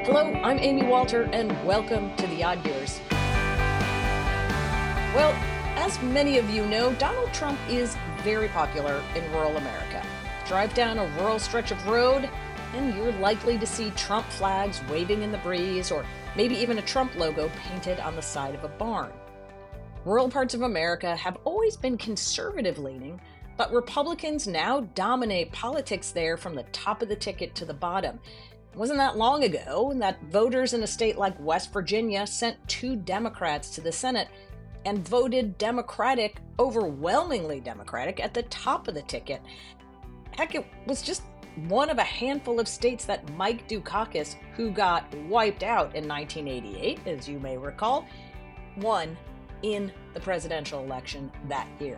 Hello, I'm Amy Walter, and welcome to The Odd Years. Well, as many of you know, Donald Trump is very popular in rural America. Drive down a rural stretch of road, and you're likely to see Trump flags waving in the breeze, or maybe even a Trump logo painted on the side of a barn. Rural parts of America have always been conservative leaning, but Republicans now dominate politics there from the top of the ticket to the bottom. It wasn't that long ago that voters in a state like West Virginia sent two Democrats to the Senate and voted Democratic, overwhelmingly Democratic, at the top of the ticket. Heck, it was just one of a handful of states that Mike Dukakis, who got wiped out in 1988, as you may recall, won in the presidential election that year.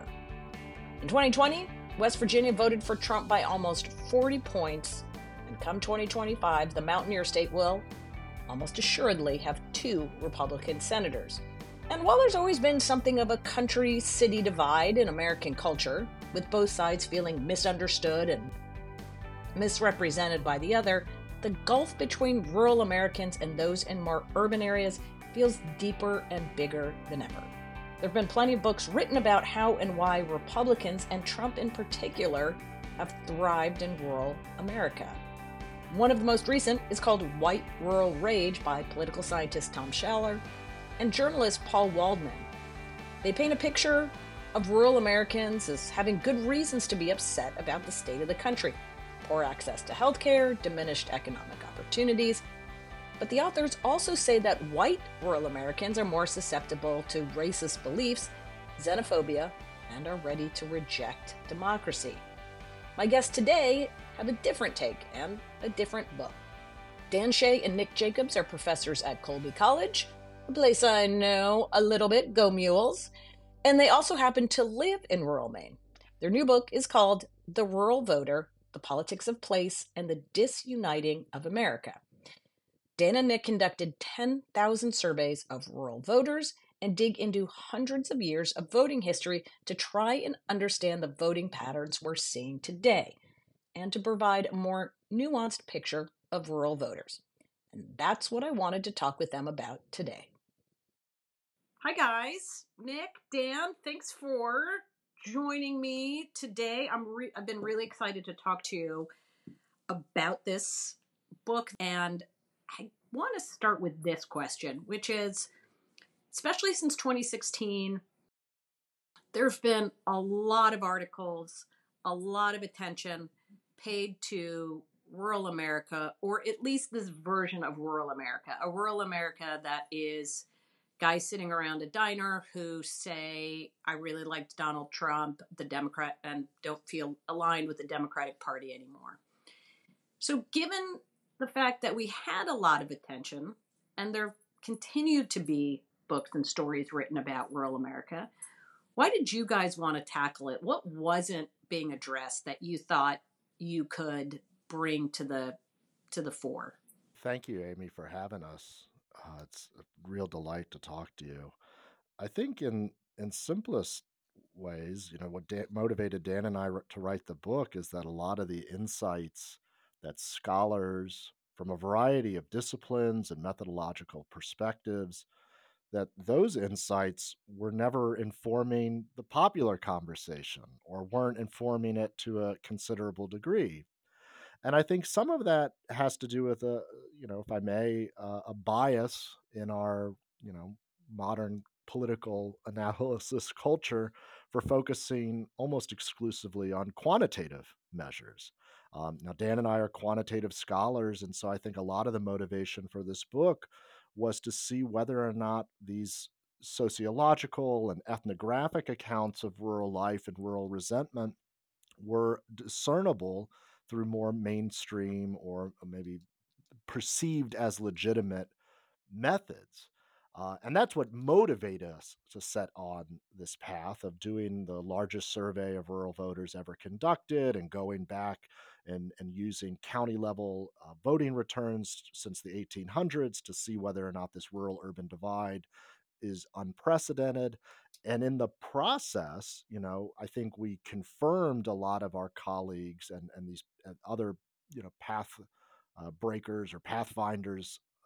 In 2020, West Virginia voted for Trump by almost 40 points, and come 2025, the Mountaineer state will almost assuredly have two Republican senators. And while there's always been something of a country-city divide in American culture, with both sides feeling misunderstood and misrepresented by the other, the gulf between rural Americans and those in more urban areas feels deeper and bigger than ever. There have been plenty of books written about how and why Republicans, and Trump in particular, have thrived in rural America. One of the most recent is called White Rural Rage by political scientist Tom Schaller and journalist Paul Waldman. They paint a picture of rural Americans as having good reasons to be upset about the state of the country: poor access to healthcare, diminished economic opportunities. But the authors also say that white rural Americans are more susceptible to racist beliefs, xenophobia, and are ready to reject democracy. My guests today have a different take and a different book. Dan Shea and Nick Jacobs are professors at Colby College, a place I know a little bit, go Mules, and they also happen to live in rural Maine. Their new book is called The Rural Voter: The Politics of Place and the Disuniting of America. Dan and Nick conducted 10,000 surveys of rural voters and dig into hundreds of years of voting history to try and understand the voting patterns we're seeing today, and to provide a more nuanced picture of rural voters. And that's what I wanted to talk with them about today. Hi, guys. Nick, Dan, thanks for joining me today. I've been really excited to talk to you about this book, and I want to start with this question, which is, especially since 2016, there's been a lot of articles, a lot of attention paid to rural America, or at least this version of rural America, a rural America that is guys sitting around a diner who say, I really liked Donald Trump, the Democrat, and don't feel aligned with the Democratic Party anymore. So given the fact that we had a lot of attention, and there continued to be books and stories written about rural America, why did you guys want to tackle it? What wasn't being addressed that you thought you could bring to the fore? Thank you, Amy, for having us. It's a real delight to talk to you. I think in simplest ways, what motivated Dan and I to write the book is that a lot of the insights that scholars from a variety of disciplines and methodological perspectives, that those insights were never informing the popular conversation or weren't informing it to a considerable degree. And I think some of that has to do with if I may, a bias in our, modern political analysis culture for focusing almost exclusively on quantitative measures. Now, Dan and I are quantitative scholars, and so I think a lot of the motivation for this book was to see whether or not these sociological and ethnographic accounts of rural life and rural resentment were discernible through more mainstream or maybe perceived as legitimate methods. And that's what motivated us to set on this path of doing the largest survey of rural voters ever conducted and going back and using county level voting returns since the 1800s to see whether or not this rural urban divide is unprecedented. And in the process, I think we confirmed a lot of our colleagues and these other, path breakers or pathfinders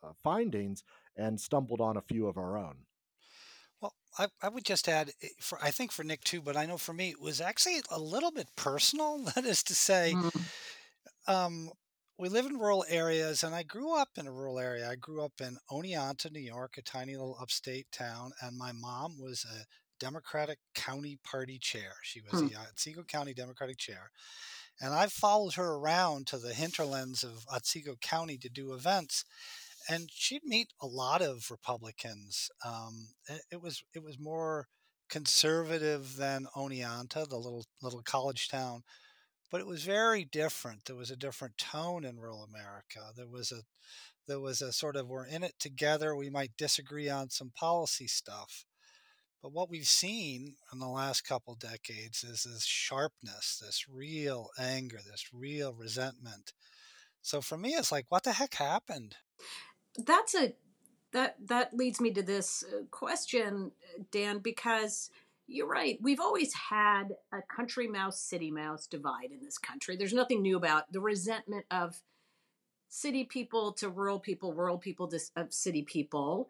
findings and stumbled on a few of our own. Well, I would just add, for I think for Nick too, but I know for me it was actually a little bit personal. That is to say, Mm. um, we live in rural areas, and I grew up in a rural area. I grew up in Oneonta, New York, a tiny little upstate town, and my mom was a Democratic County Party chair. She was Hmm. the Otsego County Democratic chair, and I followed her around to the hinterlands of Otsego County to do events, and she'd meet a lot of Republicans. It was more conservative than Oneonta, the little college town, but it was very different. There was a different tone in rural America. There was a sort of, we're in it together. We might disagree on some policy stuff, but what we've seen in the last couple decades is this sharpness, this real anger, this real resentment. So for me, it's like, what the heck happened? That's a that leads me to this question, Dan, because you're right. We've always had a country mouse, city mouse divide in this country. There's nothing new about the resentment of city people to rural people to of city people.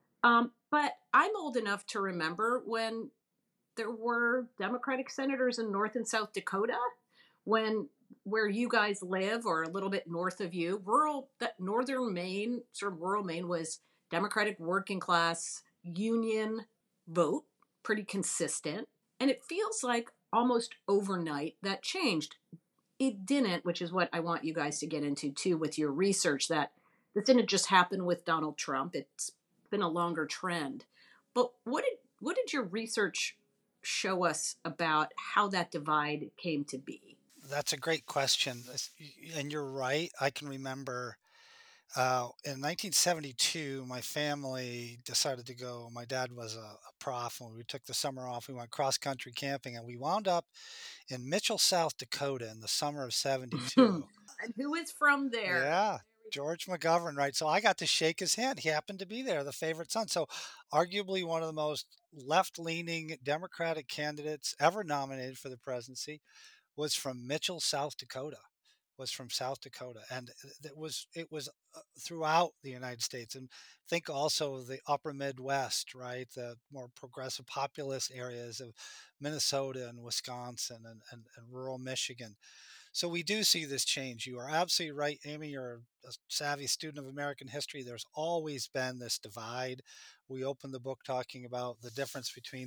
But I'm old enough to remember when there were Democratic senators in North and South Dakota, when where you guys live or a little bit north of you, rural that northern Maine, sort of rural Maine was Democratic working class union vote, pretty consistent. And it feels like almost overnight that changed. It didn't, which is what I want you guys to get into too with your research, that this didn't just happen with Donald Trump. It's been a longer trend. But what did your research show us about how that divide came to be? That's a great question. And you're right. I can remember in 1972, my family decided to go. My dad was a prof, and we took the summer off. We went cross country camping, and we wound up in Mitchell, South Dakota in the summer of '72. And who is from there? Yeah, George McGovern, right? So I got to shake his hand. He happened to be there, the favorite son. So arguably one of the most left-leaning Democratic candidates ever nominated for the presidency was from Mitchell, South Dakota. Was from South Dakota, and it was throughout the United States. And think also of the Upper Midwest, right? The more progressive, populous areas of Minnesota and Wisconsin and rural Michigan. So we do see this change. You are absolutely right, Amy. You're a savvy student of American history. There's always been this divide. We opened the book talking about the difference between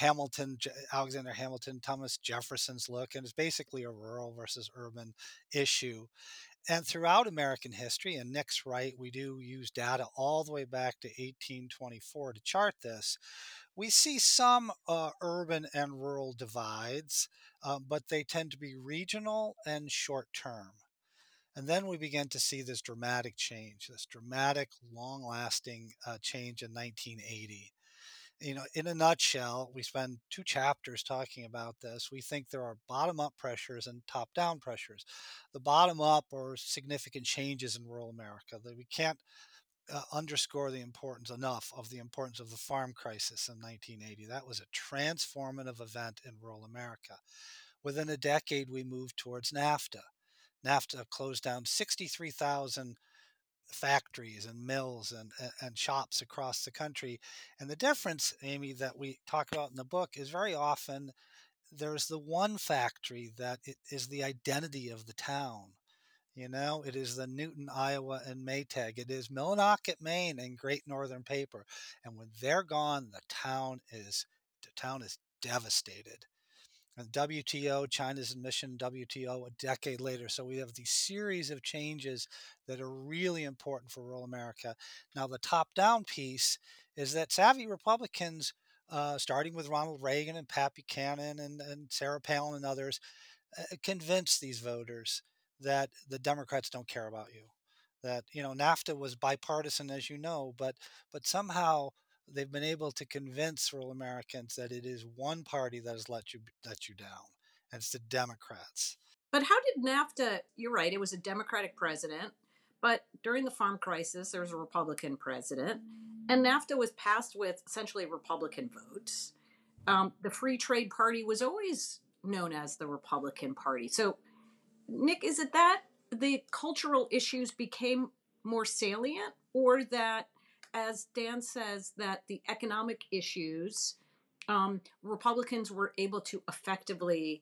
Alexander Hamilton, Thomas Jefferson's look, and it's basically a rural versus urban issue. And throughout American history, and Nick's right, we do use data all the way back to 1824 to chart this. We see some urban and rural divides, but they tend to be regional and short term. And then we begin to see this dramatic change, this dramatic, long lasting change in 1980. In a nutshell, we spend two chapters talking about this. We think there are bottom up pressures and top down pressures. The bottom up are significant changes in rural America that we can't underscore the importance enough of the importance of the farm crisis in 1980. That was a transformative event in rural America. Within a decade, we moved towards NAFTA. NAFTA closed down 63,000 factories and mills and shops across the country. And the difference, Amy, that we talk about in the book is very often there's the one factory that it is the identity of the town. It is the Newton, Iowa, and Maytag. It is Millinocket, Maine, and Great Northern Paper. And when they're gone, the town is devastated. And WTO, China's admission WTO a decade later. So we have these series of changes that are really important for rural America. Now, the top down piece is that savvy Republicans, starting with Ronald Reagan and Pat Buchanan and Sarah Palin and others, convince these voters that the Democrats don't care about you. That NAFTA was bipartisan, as you know, but somehow they've been able to convince rural Americans that it is one party that has let you down, and it's the Democrats. But how did NAFTA? You're right; it was a Democratic president, but during the farm crisis, there was a Republican president, and NAFTA was passed with essentially Republican votes. The Free Trade Party was always known as the Republican Party. So, Nick, is it that the cultural issues became more salient or that, as Dan says, that the economic issues, Republicans were able to effectively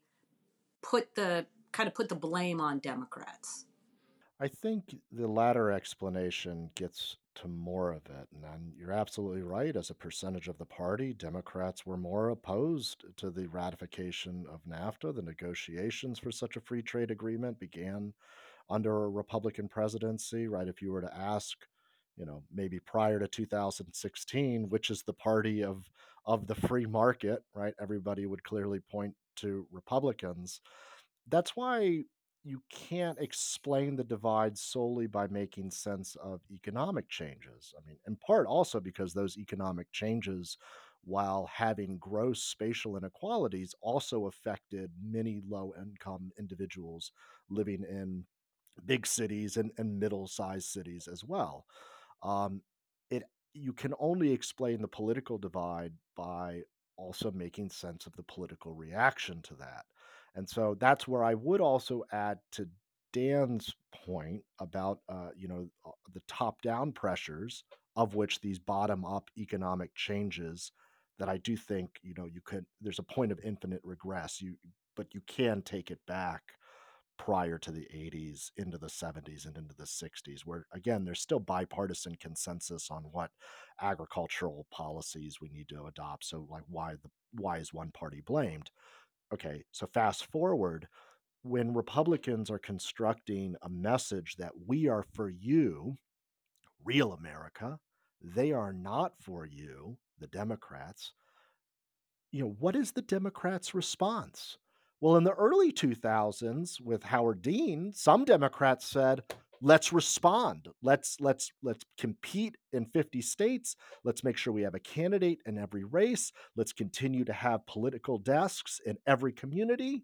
put the blame on Democrats. I think the latter explanation gets to more of it. And then you're absolutely right. As a percentage of the party, Democrats were more opposed to the ratification of NAFTA. The negotiations for such a free trade agreement began under a Republican presidency, right? If you were to ask, maybe prior to 2016, which is the party of the free market, right? Everybody would clearly point to Republicans. That's why you can't explain the divide solely by making sense of economic changes. I mean, in part also because those economic changes, while having gross spatial inequalities, also affected many low income individuals living in big cities and middle-sized cities as well. Um, it You can only explain the political divide by also making sense of the political reaction to that. And so that's where I would also add to Dan's point about the top-down pressures of which these bottom-up economic changes that I do think, you could there's a point of infinite regress. But you can take it back prior to the 80s into the 70s and into the 60s, where again there's still bipartisan consensus on what agricultural policies we need to adopt. So like why is one party blamed? Okay, so fast forward, when Republicans are constructing a message that we are for you, real America, they are not for you, the Democrats. What is the Democrats' response? Well, in the early 2000s with Howard Dean, some Democrats said, "Let's respond. Let's compete in 50 states. Let's make sure we have a candidate in every race. Let's continue to have political desks in every community."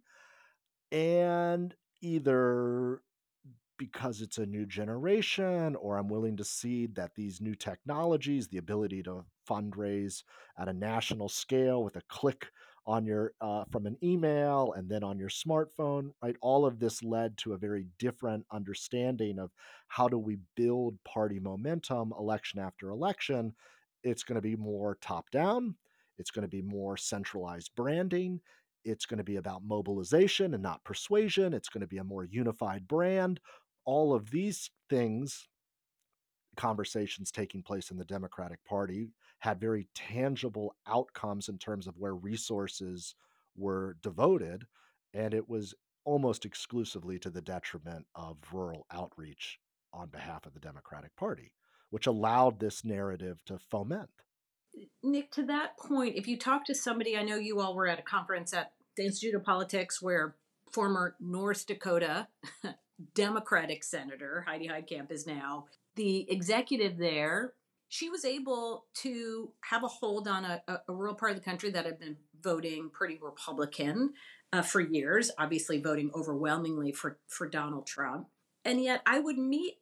And either because it's a new generation, or I'm willing to cede that these new technologies, the ability to fundraise at a national scale with a click on your from an email and then on your smartphone, right? All of this led to a very different understanding of how do we build party momentum election after election. It's going to be more top down. It's going to be more centralized branding. It's going to be about mobilization and not persuasion. It's going to be a more unified brand. All of these things, conversations taking place in the Democratic Party, had very tangible outcomes in terms of where resources were devoted. And it was almost exclusively to the detriment of rural outreach on behalf of the Democratic Party, which allowed this narrative to foment. Nick, to that point, if you talk to somebody, I know you all were at a conference at the Institute of Politics where former North Dakota Democratic Senator Heidi Heitkamp is now the executive there. She was able to have a hold on a rural part of the country that had been voting pretty Republican for years, obviously voting overwhelmingly for Donald Trump. And yet I would meet,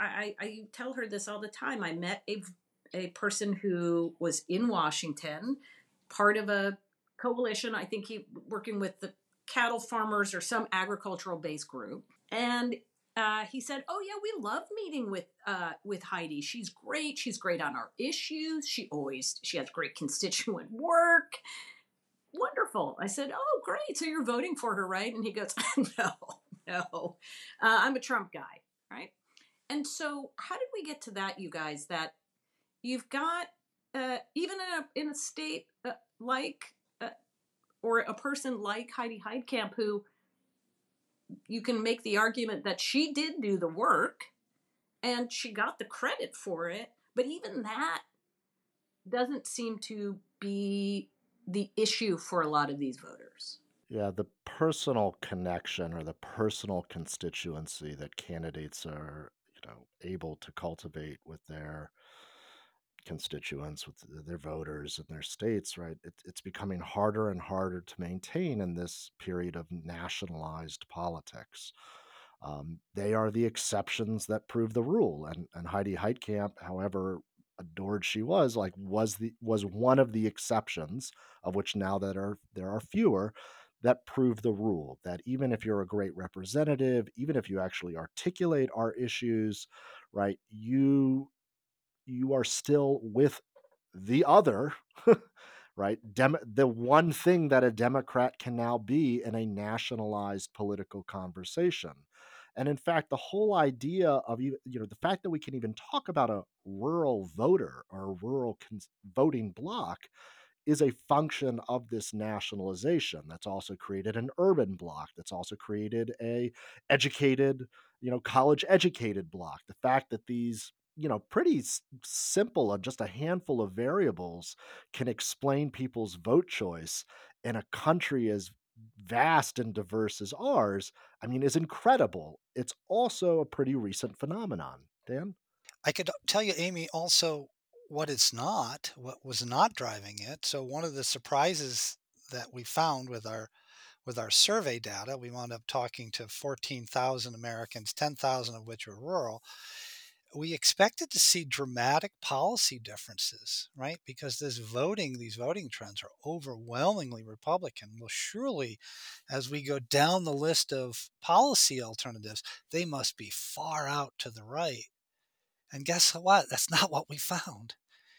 I tell her this all the time. I met a person who was in Washington, part of a coalition. I think he working with the cattle farmers or some agricultural based group. And he said, "Oh yeah, we love meeting with Heidi. She's great. She's great on our issues. She has great constituent work. Wonderful." I said, "Oh great. So you're voting for her, right?" And he goes, "No, no, I'm a Trump guy, right?" And so, how did we get to that, you guys? That you've got even in a state like or a person like Heidi Heitkamp, who you can make the argument that she did do the work and she got the credit for it, but even that doesn't seem to be the issue for a lot of these voters. Yeah, the personal connection or the personal constituency that candidates are, able to cultivate with their constituents, with their voters in their states, right? It's becoming harder and harder to maintain in this period of nationalized politics. They are the exceptions that prove the rule, and Heidi Heitkamp, however adored she was, like was one of the exceptions, of which now there are fewer, that prove the rule. That even if you're a great representative, even if you actually articulate our issues, right, you you are still with the other, right? The one thing that a Democrat can now be in a nationalized political conversation. And in fact, the whole idea of the fact that we can even talk about a rural voter or a rural voting bloc is a function of this nationalization that's also created an urban block, that's also created a educated, college educated block. The fact that these, pretty simple and just a handful of variables can explain people's vote choice in a country as vast and diverse as ours, I mean, is incredible. It's also a pretty recent phenomenon. Dan? I could tell you, Amy, also what was not driving it. So one of the surprises that we found with our survey data, we wound up talking to 14,000 Americans, 10,000 of which were rural. We expected to see dramatic policy differences, right? Because these voting trends are overwhelmingly Republican. Well, surely, as we go down the list of policy alternatives, they must be far out to the right. And guess what? That's not what we found.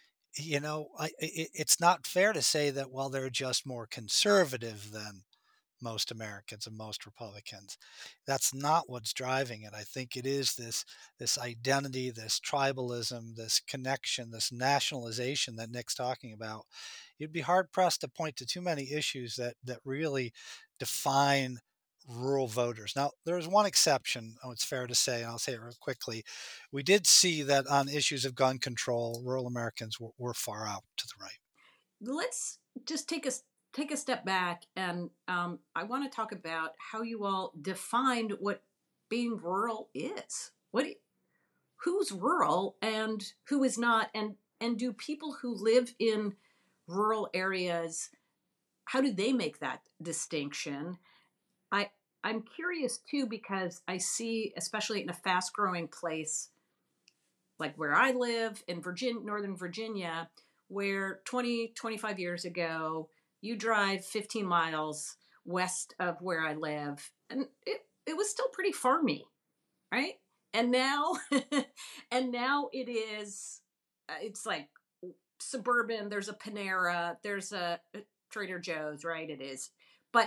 It's not fair to say that, well, they're just more conservative than most Americans and most Republicans. That's not what's driving it. I think it is this identity, this tribalism, this connection, this nationalization that Nick's talking about. You'd be hard pressed to point to too many issues that really define rural voters. Now, there's one exception, it's fair to say, and I'll say it real quickly. We did see that on issues of gun control, rural Americans were far out to the right. Let's just take a step back, and I want to talk about how you all defined what being rural is. Who's rural and who is not, and do people who live in rural areas, how do they make that distinction? I I'm curious too because I see, especially in a fast growing place like where I live in Virginia, Northern Virginia, where 25 years ago, you drive 15 miles west of where I live, and it was still pretty farmy, right? And now, and now it's like suburban. There's a Panera, there's a Trader Joe's, right? It is. But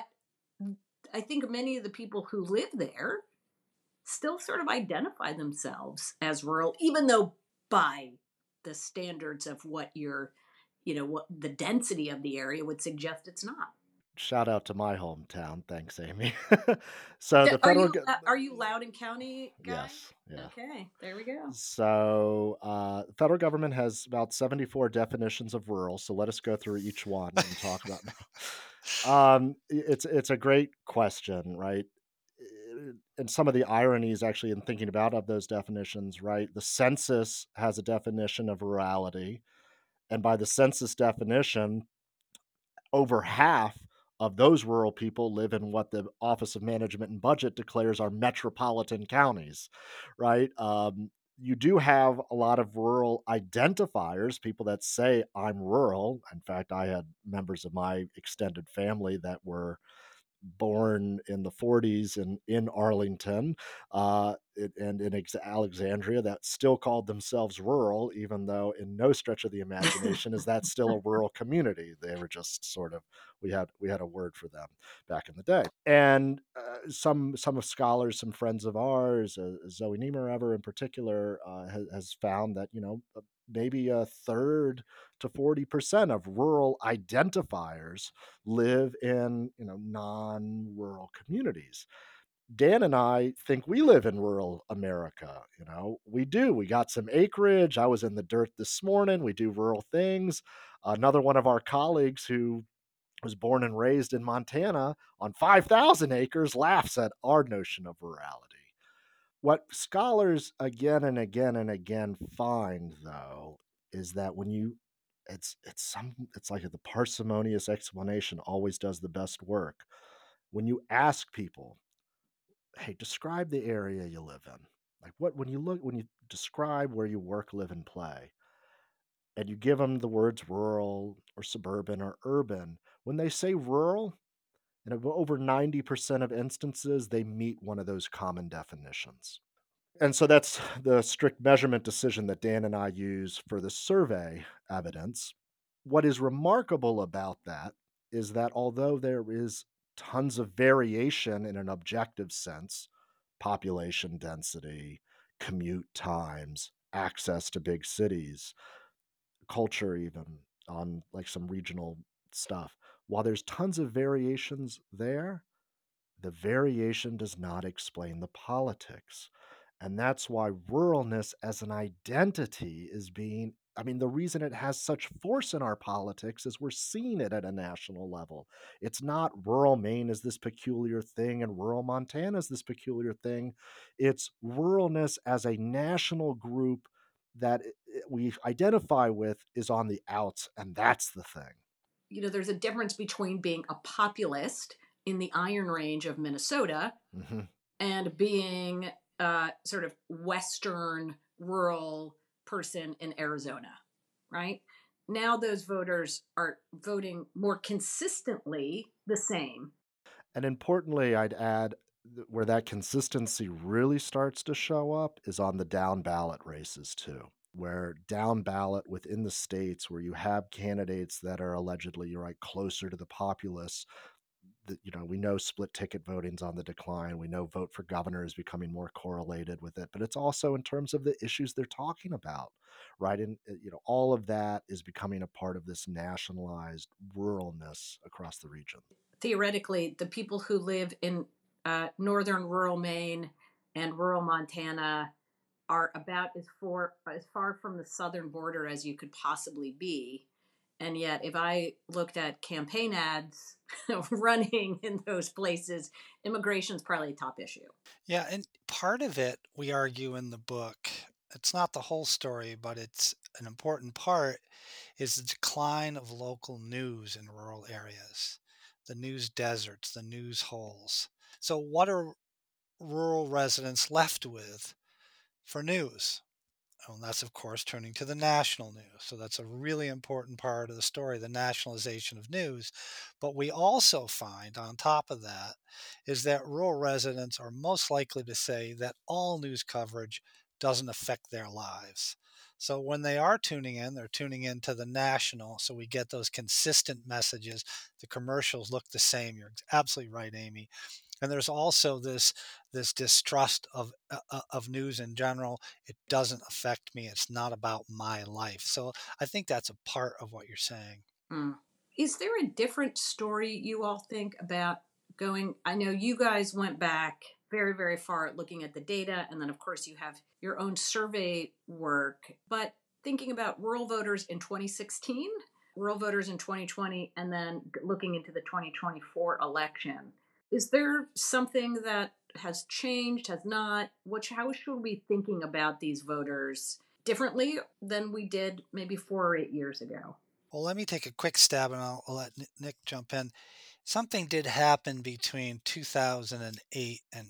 I think many of the people who live there still sort of identify themselves as rural, even though by the standards of what what the density of the area would suggest it's not. Shout out to my hometown. Thanks, Amy. So the federal, Are you Loudoun County guy? yes, yeah. Okay, there we go. So the federal government has about 74 definitions of rural. So let us go through each one and talk about now. It's a great question, right? And some of the ironies actually in thinking about of those definitions, right? The census has a definition of rurality, and by the census definition, over half of those rural people live in what the Office of Management and Budget declares are metropolitan counties, right? You do have a lot of rural identifiers, people that say, I'm rural. In fact, I had members of my extended family that were born in the 40s in Arlington and in Alexandria that still called themselves rural, even though in no stretch of the imagination is that still a rural community. They were just sort of we had a word for them back in the day. And some of scholars, some friends of ours, Zoe Niemeyer in particular, has found that maybe a third to 40% of rural identifiers live in non-rural communities. Dan and I think we live in rural America. We do. We got some acreage. I was in the dirt this morning. We do rural things. Another one of our colleagues who was born and raised in Montana on 5,000 acres laughs at our notion of rurality. What scholars again and again and again find, though, is that when you it's like the parsimonious explanation always does the best work. When you ask people, "Hey, describe the area you live in." Like when you describe where you work, live, and play, and you give them the words rural or suburban or urban, when they say rural, in over 90% of instances, they meet one of those common definitions. And so that's the strict measurement decision that Dan and I use for the survey evidence. What is remarkable about that is that although there is tons of variation in an objective sense, population density, commute times, access to big cities, culture, even on like some regional stuff, while there's tons of variations there, the variation does not explain the politics. And that's why ruralness as an identity is being, I mean, the reason it has such force in our politics is we're seeing it at a national level. It's not rural Maine is this peculiar thing and rural Montana is this peculiar thing. It's ruralness as a national group that we identify with is on the outs, and that's the thing. There's a difference between being a populist in the Iron Range of Minnesota Mhm. and being a sort of Western rural person in Arizona, right? Now those voters are voting more consistently the same. And importantly, I'd add where that consistency really starts to show up is on the down ballot races too, where down ballot within the states where you have candidates that are allegedly, you're right, closer to the populace. That we know split ticket voting's on the decline. We know vote for governor is becoming more correlated with it, but it's also in terms of the issues they're talking about, right? And all of that is becoming a part of this nationalized ruralness across the region. Theoretically, the people who live in northern rural Maine and rural Montana are about as far from the southern border as you could possibly be. And yet, if I looked at campaign ads running in those places, immigration's probably a top issue. Yeah, and part of it, we argue in the book, it's not the whole story, but it's an important part, is the decline of local news in rural areas, the news deserts, the news holes. So, what are rural residents left with for news? And that's, of course, turning to the national news. So that's a really important part of the story, the nationalization of news. But we also find, on top of that, is that rural residents are most likely to say that all news coverage doesn't affect their lives. So when they are tuning in, they're tuning in to the national. So we get those consistent messages. The commercials look the same. You're absolutely right, Amy. And there's also this distrust of news in general. It doesn't affect me. It's not about my life. So I think that's a part of what you're saying. Mm. Is there a different story you all think about going? I know you guys went back very, very far at looking at the data, and then, of course, you have your own survey work. But thinking about rural voters in 2016, rural voters in 2020, and then looking into the 2024 election, is there something that has changed, has not? How should we be thinking about these voters differently than we did maybe 4 or 8 years ago? Well, let me take a quick stab and I'll let Nick jump in. Something did happen between 2008 and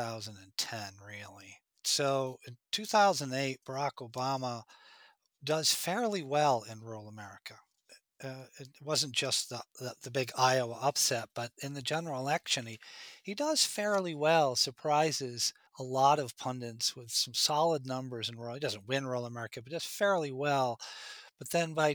2010, really. So in 2008, Barack Obama does fairly well in rural America. It wasn't just the big Iowa upset, but in the general election, he does fairly well, surprises a lot of pundits with some solid numbers in rural. He doesn't win rural America, but does fairly well. But then by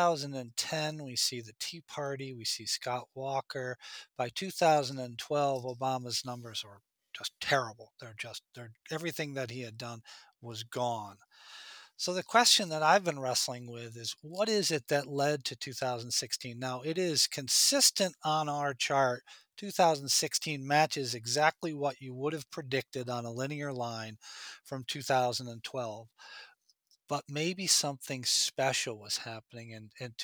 2010, we see the Tea Party, we see Scott Walker. By 2012, Obama's numbers are just terrible. They're everything that he had done was gone. So the question that I've been wrestling with is what is it that led to 2016? Now it is consistent on our chart. 2016 matches exactly what you would have predicted on a linear line from 2012. But maybe something special was happening in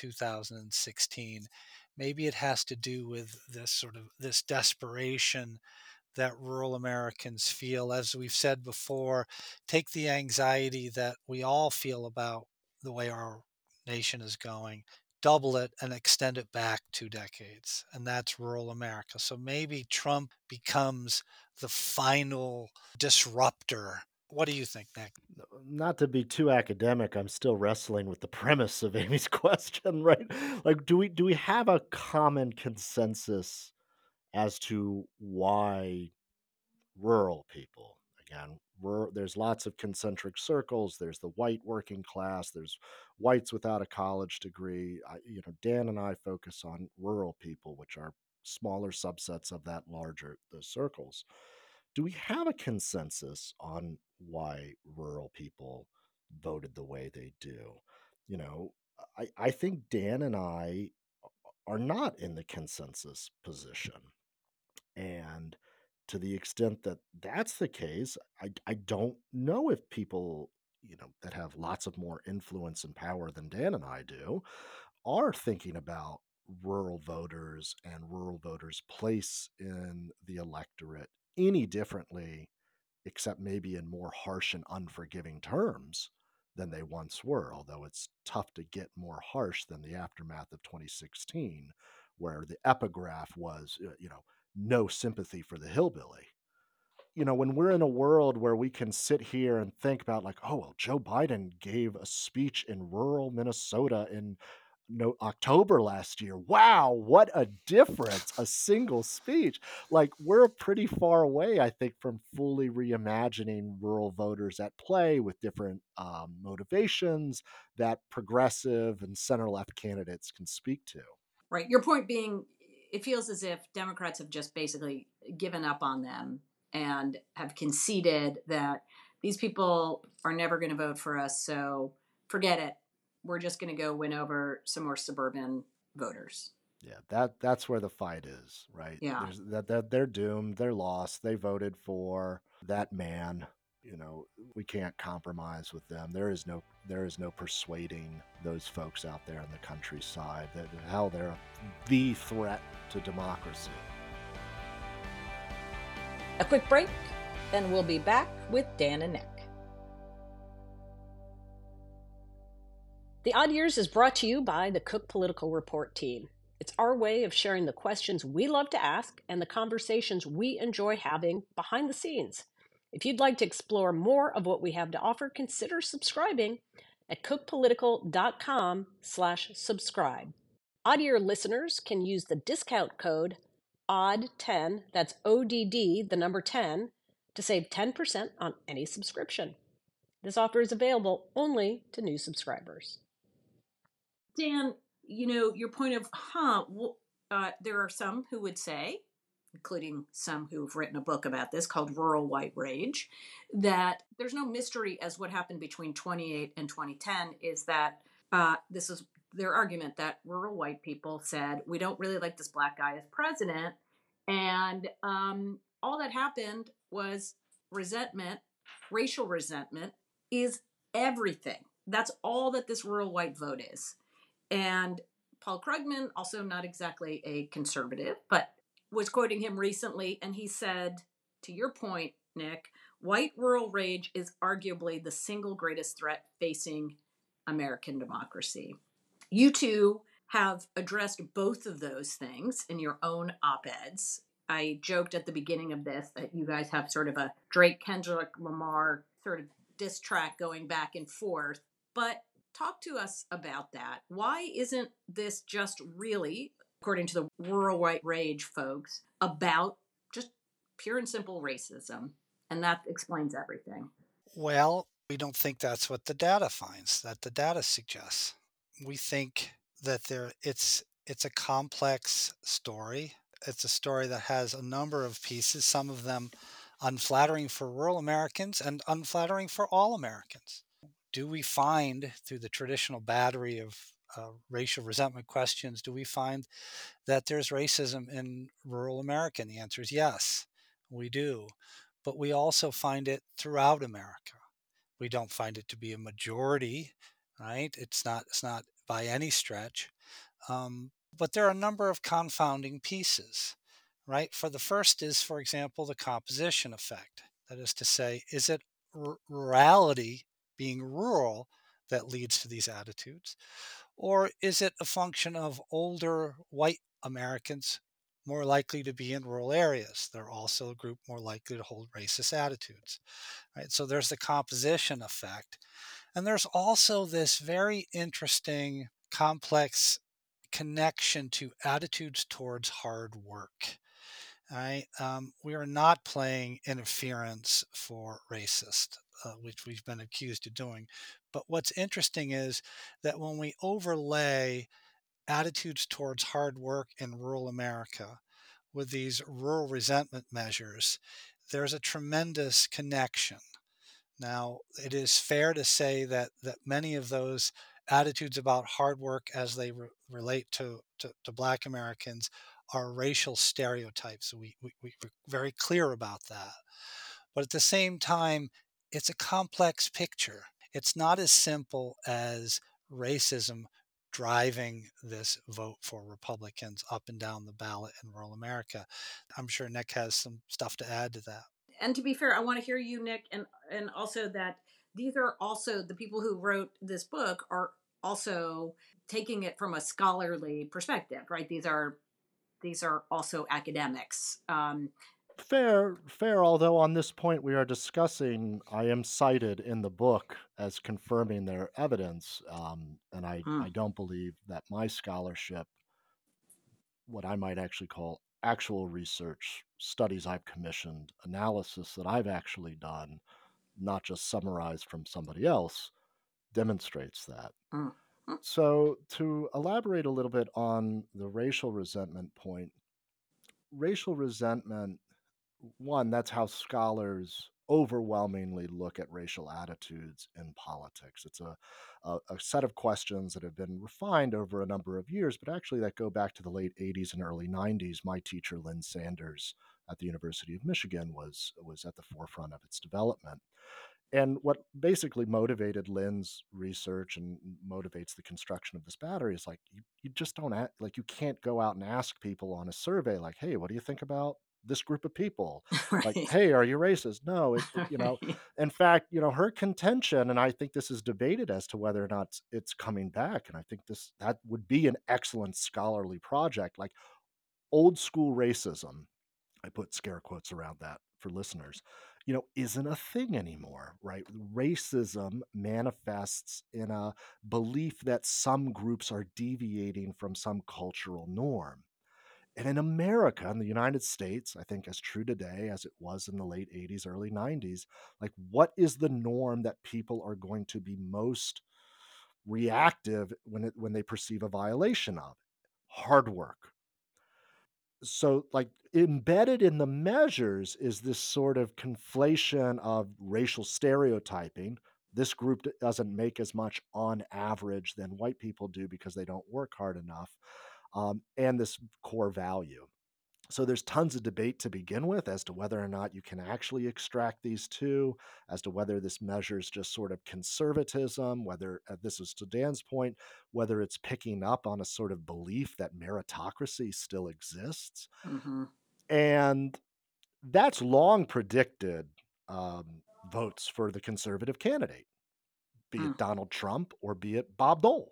2016. Maybe it has to do with this sort of this desperation that rural Americans feel. As we've said before, take the anxiety that we all feel about the way our nation is going, double it and extend it back 2 decades. And that's rural America. So maybe Trump becomes the final disruptor. What do you think, Nick? Not to be too academic, I'm still wrestling with the premise of Amy's question, right? Like, do we have a common consensus as to why rural people, again, there's lots of concentric circles. There's the white working class. There's whites without a college degree. Dan and I focus on rural people, which are smaller subsets of that larger those circles. Do we have a consensus on why rural people voted the way they do? You know, I think Dan and I are not in the consensus position. And to the extent that that's the case, I don't know if people, that have lots of more influence and power than Dan and I do, are thinking about rural voters and rural voters' place in the electorate any differently, except maybe in more harsh and unforgiving terms than they once were. Although it's tough to get more harsh than the aftermath of 2016, where the epigraph was, no sympathy for the hillbilly. When we're in a world where we can sit here and think about, like, oh, well, Joe Biden gave a speech in rural Minnesota in no October last year. Wow, what a difference, a single speech. Like, we're pretty far away, I think, from fully reimagining rural voters at play with different motivations that progressive and center left candidates can speak to. Right. Your point being, it feels as if Democrats have just basically given up on them and have conceded that these people are never going to vote for us. So forget it. We're just going to go win over some more suburban voters. Yeah, that's where the fight is, right? Yeah. There's that they're doomed, they're lost. They voted for that man. We can't compromise with them. There is no persuading those folks out there in the countryside that hell they're the threat to democracy. A quick break, then we'll be back with Dan and Nick. The Odd Years is brought to you by the Cook Political Report team. It's our way of sharing the questions we love to ask and the conversations we enjoy having behind the scenes. If you'd like to explore more of what we have to offer, consider subscribing at cookpolitical.com/subscribe. Odd Year listeners can use the discount code ODD10, that's ODD, the number 10, to save 10% on any subscription. This offer is available only to new subscribers. Dan, your point of, there are some who would say, including some who've written a book about this called Rural White Rage, that there's no mystery as what happened between 28 and 2010 is that this is their argument that rural white people said, we don't really like this black guy as president. And all that happened was resentment, racial resentment is everything. That's all that this rural white vote is. And Paul Krugman, also not exactly a conservative, but was quoting him recently, and he said, to your point, Nick, white rural rage is arguably the single greatest threat facing American democracy. You two have addressed both of those things in your own op-eds. I joked at the beginning of this that you guys have sort of a Drake, Kendrick Lamar sort of diss track going back and forth, but talk to us about that. Why isn't this just really, according to the rural white rage folks, about just pure and simple racism? And that explains everything. Well, we don't think that's what the data finds, that the data suggests. We think that it's a complex story. It's a story that has a number of pieces, some of them unflattering for rural Americans and unflattering for all Americans. Do we find, through the traditional battery of racial resentment questions, do we find that there's racism in rural America? And the answer is yes, we do. But we also find it throughout America. We don't find it to be a majority, right? It's not by any stretch. But there are a number of confounding pieces, right? For the first is, for example, the composition effect. That is to say, is it rurality, being rural, that leads to these attitudes? Or is it a function of older white Americans more likely to be in rural areas? They're also a group more likely to hold racist attitudes, right? So there's the composition effect. And there's also this very interesting, complex connection to attitudes towards hard work. We are not playing interference for racist, which we've been accused of doing. But what's interesting is that when we overlay attitudes towards hard work in rural America with these rural resentment measures, there's a tremendous connection. Now, it is fair to say that many of those attitudes about hard work as they relate to Black Americans are racial stereotypes. We're very clear about that. But at the same time, it's a complex picture. It's not as simple as racism driving this vote for Republicans up and down the ballot in rural America. I'm sure Nick has some stuff to add to that. And to be fair, I want to hear you, Nick, and also that these are also the people who wrote this book are also taking it from a scholarly perspective, right? These are also academics. Fair, fair. Although on this point we are discussing, I am cited in the book as confirming their evidence, and I Mm, don't believe that my scholarship, what I might actually call actual research, studies I've commissioned, analysis that I've actually done, not just summarized from somebody else, demonstrates that. mm, mm, So, to elaborate a little bit on the racial resentment point, racial resentment, one, that's how scholars overwhelmingly look at racial attitudes in politics. It's a set of questions that have been refined over a number of years, but actually that go back to the late 80s and early 90s. My teacher, Lynn Sanders, at the University of Michigan, was at the forefront of its development. And what basically motivated Lynn's research and motivates the construction of this battery is like you just don't like you can't go out and ask people on a survey like, hey, what do you think about this group of people? Like, right. hey, are you racist? No, Right. in fact, her contention, and I think this is debated as to whether or not it's coming back. And I think that would be an excellent scholarly project, like old school racism. I put scare quotes around that for listeners, isn't a thing anymore, right? Racism manifests in a belief that some groups are deviating from some cultural norm. And in America, in the United States, I think as true today as it was in the late 80s, early 90s, like what is the norm that people are going to be most reactive when they perceive a violation of? Hard work. So, like, embedded in the measures is this sort of conflation of racial stereotyping. This group doesn't make as much on average than white people do because they don't work hard enough, and this core value. So there's tons of debate to begin with as to whether or not you can actually extract these two, as to whether this measures just sort of conservatism, whether this is to Dan's point, whether it's picking up on a sort of belief that meritocracy still exists. Hmm. And that's long predicted votes for the conservative candidate, be it Donald Trump or be it Bob Dole.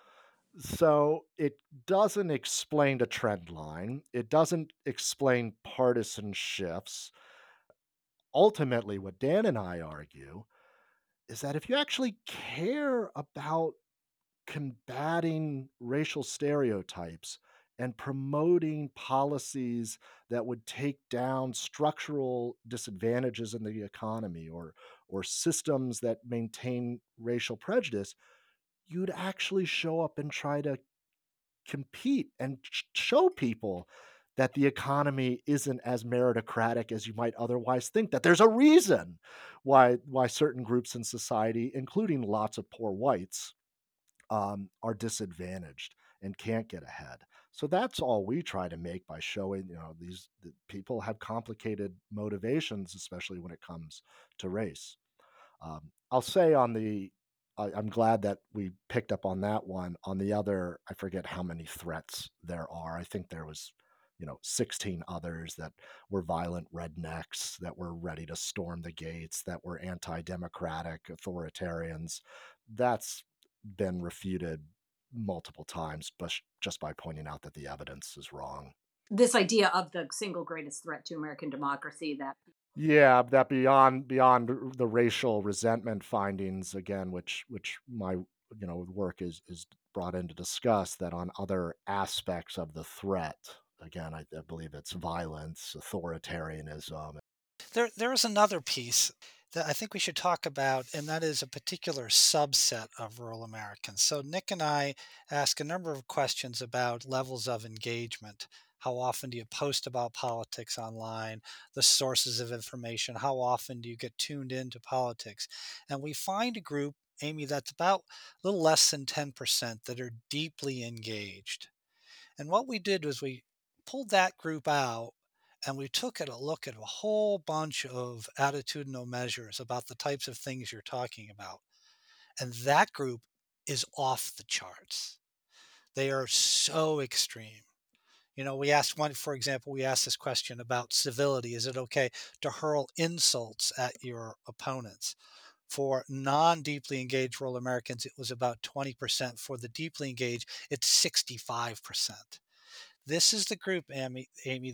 So it doesn't explain the trend line. It doesn't explain partisan shifts. Ultimately, what Dan and I argue is that if you actually care about combating racial stereotypes and promoting policies that would take down structural disadvantages in the economy or systems that maintain racial prejudice, you'd actually show up and try to compete and show people that the economy isn't as meritocratic as you might otherwise think, that there's a reason why certain groups in society, including lots of poor whites, are disadvantaged and can't get ahead. So that's all we try to make by showing, people have complicated motivations, especially when it comes to race. I'll say I'm glad that we picked up on that one. On the other, I forget how many threats there are. I think there was, 16 others that were violent rednecks that were ready to storm the gates, that were anti-democratic authoritarians. That's been refuted multiple times, but just by pointing out that the evidence is wrong. This idea of the single greatest threat to American democracy that Yeah, that beyond the racial resentment findings again, which my work is brought in to discuss that on other aspects of the threat, again, I believe it's violence, authoritarianism. There is another piece that I think we should talk about, and that is a particular subset of rural Americans. So Nick and I ask a number of questions about levels of engagement. How often do you post about politics online? The sources of information. How often do you get tuned into politics? And we find a group, Amy, that's about a little less than 10% that are deeply engaged. And what we did was we pulled that group out and we took a look at a whole bunch of attitudinal measures about the types of things you're talking about. And that group is off the charts. They are so extreme. We asked one, for example, we asked this question about civility. Is it okay to hurl insults at your opponents? For non deeply engaged rural Americans, it was about 20%. For the deeply engaged, it's 65%. This is the group, Amy,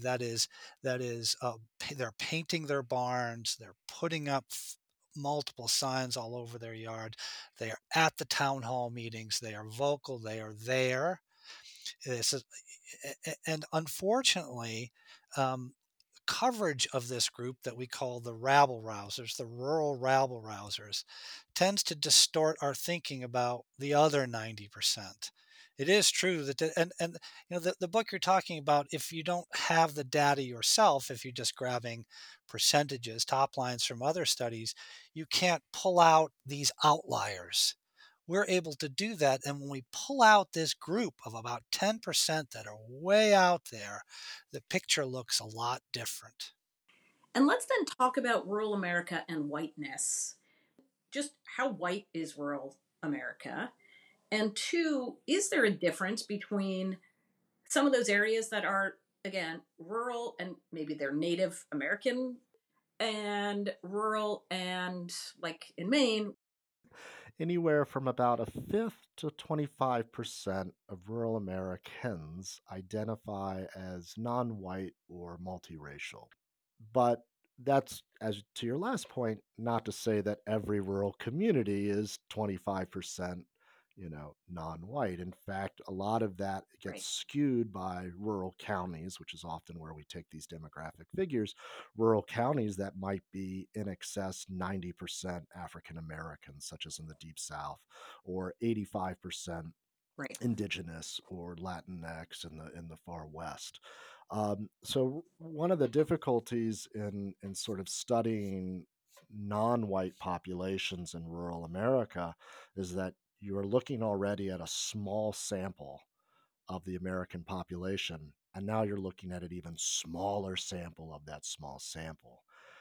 they're painting their barns, they're putting up multiple signs all over their yard. They are at the town hall meetings. They are vocal. They are there. This is, and unfortunately, um, coverage of this group that we call the rabble rousers, the rural rabble rousers, tends to distort our thinking about the other 90%. It is true that, and the book you're talking about, if you don't have the data yourself, if you're just grabbing percentages, top lines from other studies, you can't pull out these outliers. We're able to do that. And when we pull out this group of about 10% that are way out there, the picture looks a lot different. And let's then talk about rural America and whiteness. Just how white is rural America? And two, is there a difference between some of those areas that are, again, rural and maybe they're Native American and rural and like in Maine? Anywhere from about a fifth to 25% of rural Americans identify as non white or multiracial. But that's, as to your last point, not to say that every rural community is 25%, non-white. In fact, a lot of that gets Right. skewed by rural counties, which is often where we take these demographic figures, rural counties that might be in excess 90% African Americans, such as in the Deep South, or 85% Right. indigenous or Latinx in the far west. So one of the difficulties in sort of studying non-white populations in rural America is that you're looking already at a small sample of the American population, and now you're looking at an even smaller sample of that small sample.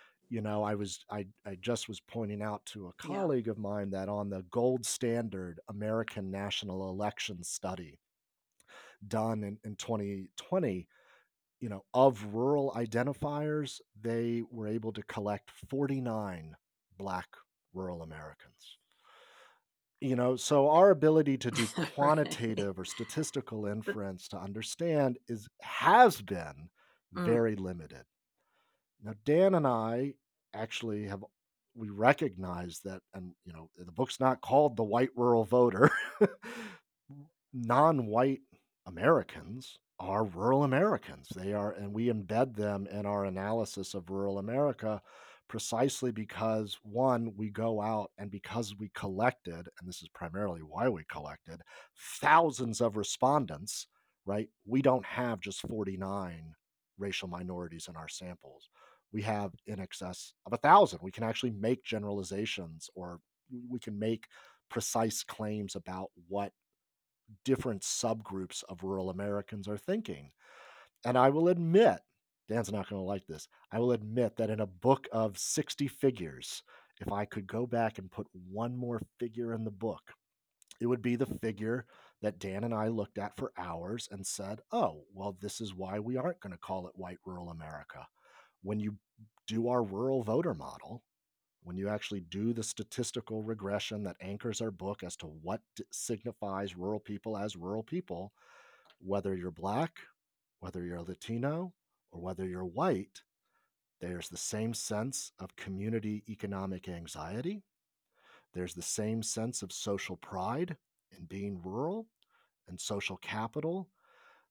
I just was pointing out to a Yeah. colleague of mine that on the gold standard American National Election Study done in 2020, of rural identifiers, they were able to collect 49 Black rural Americans. So our ability to do Right. quantitative or statistical inference to understand has been Mm. very limited. Now, Dan and I actually have we recognize that, and the book's not called The White Rural Voter. Non-white Americans are rural Americans. They are, and we embed them in our analysis of rural America precisely because one, we go out and because we collected, and this is primarily why we collected, thousands of respondents, right? We don't have just 49 racial minorities in our samples. We have in excess of 1,000. We can actually make generalizations, or we can make precise claims about what different subgroups of rural Americans are thinking. And I will admit, Dan's not going to like this. I will admit that in a book of 60 figures, if I could go back and put one more figure in the book, it would be the figure that Dan and I looked at for hours and said, oh, well, this is why we aren't going to call it white rural America. When you do our rural voter model, when you actually do the statistical regression that anchors our book as to what signifies rural people as rural people, whether you're Black, whether you're Latino, or whether you're white, there's the same sense of community economic anxiety. There's the same sense of social pride in being rural and social capital.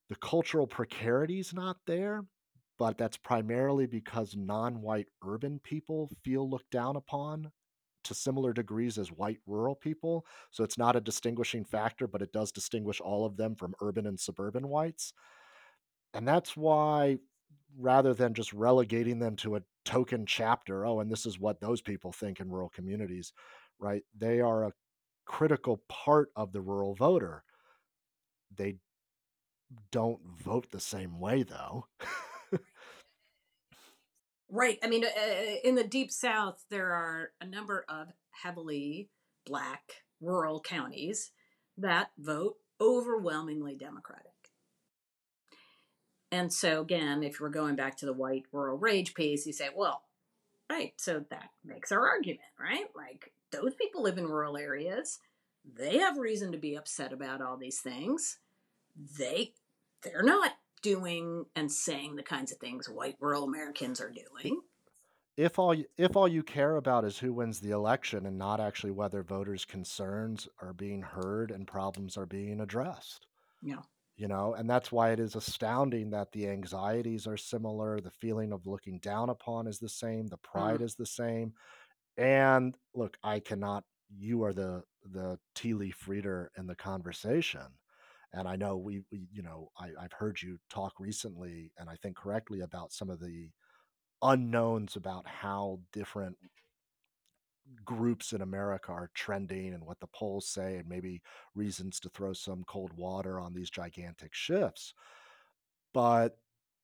The cultural precarity is not there, but that's primarily because non-white urban people feel looked down upon to similar degrees as white rural people. So it's not a distinguishing factor, but it does distinguish all of them from urban and suburban whites. And that's why, rather than just relegating them to a token chapter, oh, and this is what those people think in rural communities, right? They are a critical part of the rural voter. They don't vote the same way, though. Right. I mean, in the deep South, there are a number of heavily black rural counties that vote overwhelmingly Democratic. And so, again, if we're going back to the white rural rage piece, you say, well, right, so that makes our argument, right? Like, those people live in rural areas. They have reason to be upset about all these things. They they're not doing and saying the kinds of things white rural Americans are doing. If all you care about is who wins the election and not actually whether voters' concerns are being heard and problems are being addressed, You know, and that's why it is astounding that the anxieties are similar, the feeling of looking down upon is the same, the pride mm, is the same. And look, I cannot you are the tea leaf reader in the conversation. And I know I've heard you talk recently, and I think correctly, about some of the unknowns about how different groups in America are trending and what the polls say, and maybe reasons to throw some cold water on these gigantic shifts. But,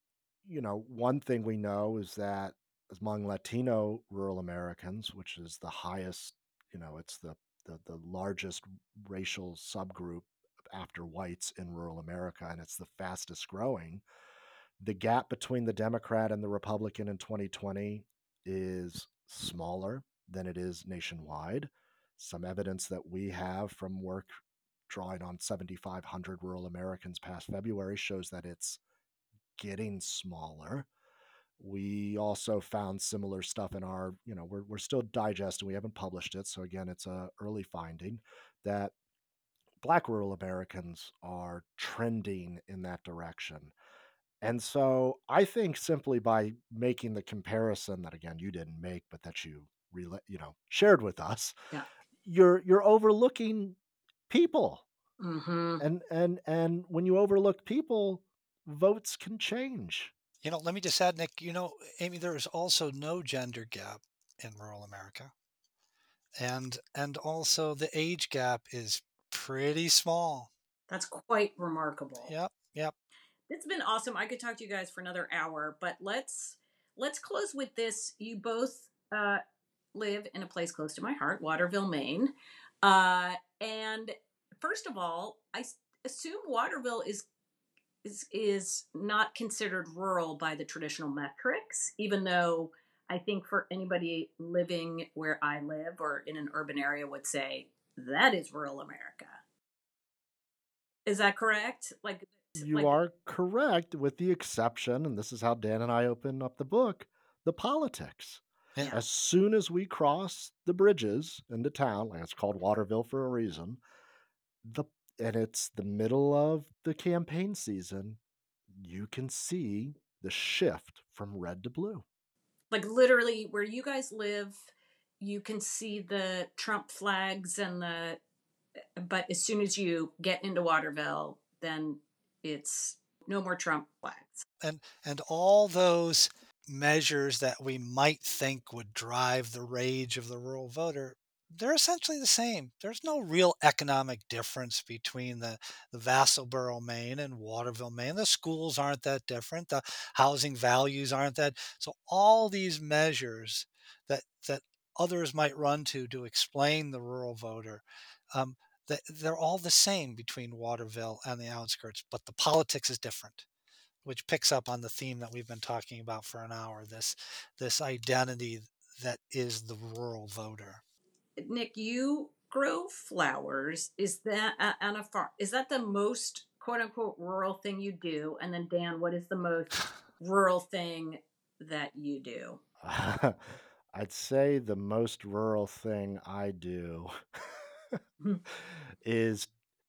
one thing we know is that among Latino rural Americans, which is the highest, it's the largest racial subgroup after whites in rural America, and it's the fastest growing. The gap between the Democrat and the Republican in 2020 is smaller than it is nationwide. Some evidence that we have from work drawing on 7,500 rural Americans past February shows that it's getting smaller. We also found similar stuff in our, we're still digesting, we haven't published it. So again, it's a early finding that Black rural Americans are trending in that direction. And so I think simply by making the comparison that again you didn't make, but that you shared with us, yeah. you're overlooking people. Hmm. And when you overlook people, votes can change. Let me just add, Nick, Amy, there is also no gender gap in rural America. And also the age gap is pretty small. That's quite remarkable. Yep, yep. It's been awesome. I could talk to you guys for another hour, but let's close with this. You both live in a place close to my heart, Waterville, Maine. And first of all, assume Waterville is not considered rural by the traditional metrics, even though I think for anybody living where I live or in an urban area would say that is rural America. Is that correct? You Like are correct, with the exception, and this is how Dan and I open up the book, the politics. Yeah. yeah. As soon as we cross the bridges into town, like it's called Waterville for a reason, the and it's the middle of the campaign season, you can see the shift from red to blue. Like literally where you guys live, you can see the Trump flags and the but as soon as you get into Waterville, then it's no more Trump flags. And all those measures that we might think would drive the rage of the rural voter, they're essentially the same. There's no real economic difference between the Vassalboro, Maine and Waterville, Maine. The schools aren't that different. The housing values aren't that. So all these measures that others might run to explain the rural voter, um, they're all the same between Waterville and the outskirts, but the politics is different, which picks up on the theme that we've been talking about for an hour, this identity that is the rural voter. Nick, you grow flowers. Is that on a farm? Is that the most quote unquote rural thing you do? And then Dan, what is the most rural thing that you do? I'd say the most rural thing I do Hmm. is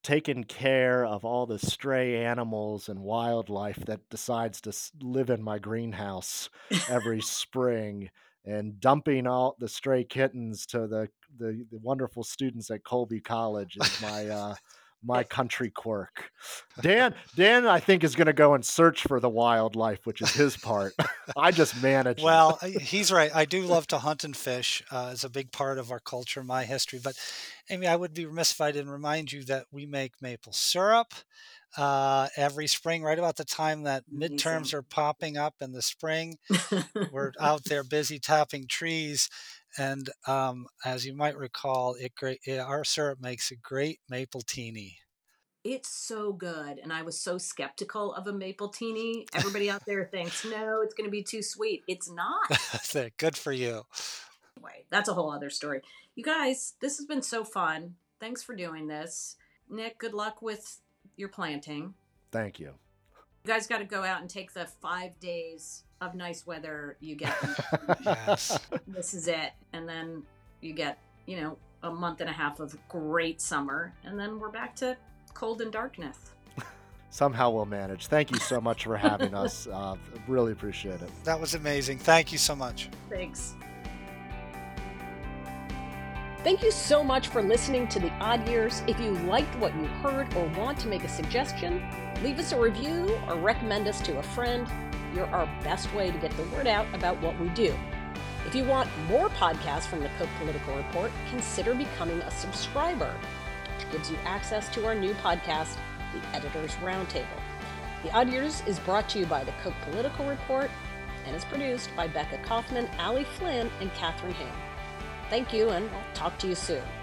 taken care of all the stray animals and wildlife that decides to live in my greenhouse every spring, and dumping all the stray kittens to the wonderful students at Colby College is my country quirk. Dan, I think, is going to go and search for the wildlife, which is his part. I just manage it. Well, he's right. I do love to hunt and fish. It's a big part of our culture, my history. But Amy, I would be remiss if I didn't remind you that we make maple syrup every spring, right about the time that midterms Amazing. are popping up in the spring. We're out there busy topping trees. And as you might recall, our syrup makes a great maple teeny. It's so good. And I was so skeptical of a maple teeny. Everybody out there thinks, no, it's going to be too sweet. It's not. Good for you. Anyway, that's a whole other story. You guys, this has been so fun. Thanks for doing this. Nick, good luck with your planting. Thank you. You guys got to go out and take the 5 days of nice weather you get. Yes. This is it. And then you get, a month and a half of great summer. And then we're back to cold and darkness. Somehow we'll manage. Thank you so much for having us. Really appreciate it. That was amazing. Thank you so much. Thanks. Thank you so much for listening to The Odd Years. If you liked what you heard or want to make a suggestion, leave us a review or recommend us to a friend. You're our best way to get the word out about what we do. If you want more podcasts from the Koch Political Report, consider becoming a subscriber, which gives you access to our new podcast, The Editor's Roundtable. The Odd Years is brought to you by the Koch Political Report and is produced by Becca Kaufman, Allie Flynn, and Catherine Ham. Thank you, and I'll talk to you soon.